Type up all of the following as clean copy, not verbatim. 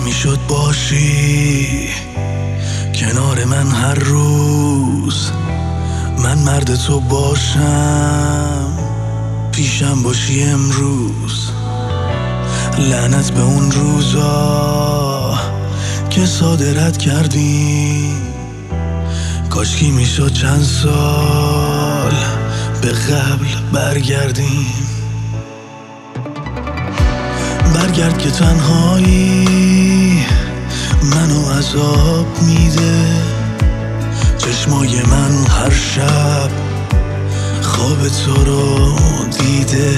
میشد باشی کنار من هر روز، من مرد تو باشم پیشم باشی امروز. لعنت به اون روزا که صادرت کردیم، کاشکی میشد چند سال به قبل برگردیم. برگرد که تنهایی منو عذاب میده، چشمای من هر شب خواب تو رو دیده.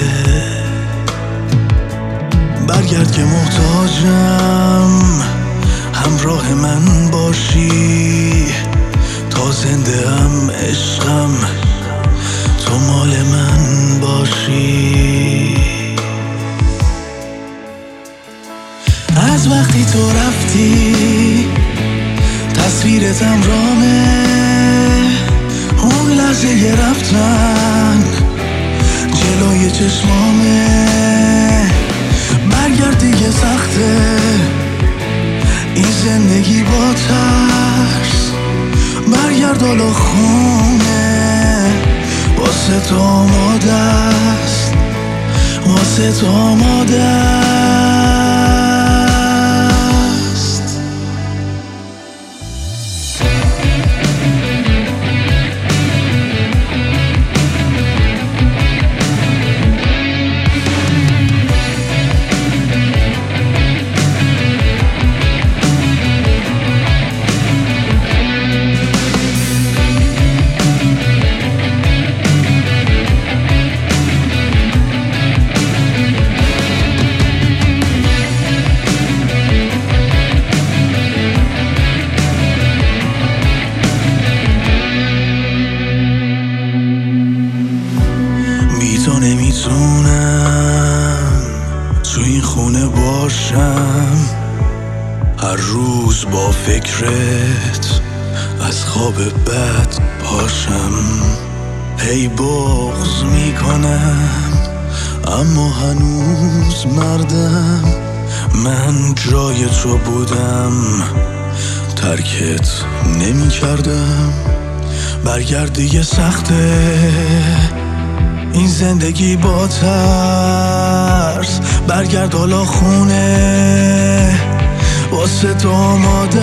برگرد که محتاجم همراه من باشی، تا زنده ام عشقم تو مال من باشی. از وقتی تو رفتی تصویرتم رامه، اون لحظه یه رفتن جلوی چشمامه. برگرد دیگه سخته این زندگی با ترس، برگرد حالا خونه واسه تو آماده است، واسه تو آماده است. تو نمیتونم تو این خونه باشم، هر روز با فکرت از خواب بد پاشم. هی بغض میکنم اما هنوز مردم، من جای تو بودم ترکت نمیکردم. برگرد دیگه سخته این زندگی با ترس، برگرد حالا خونه واسه تو آماده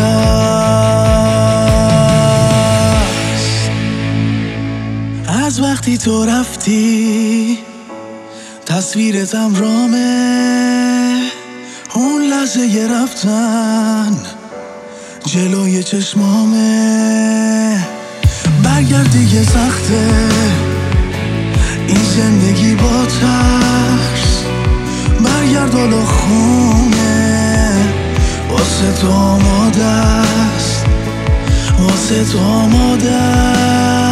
است. از وقتی تو رفتی تصویرتم رامه، اون لحظه یه رفتن جلوی چشمامه. برگرد دیگه سخته این زندگی با ترس، برگرد حالا خونه واسه تو آماده است، واسه تو آماده است.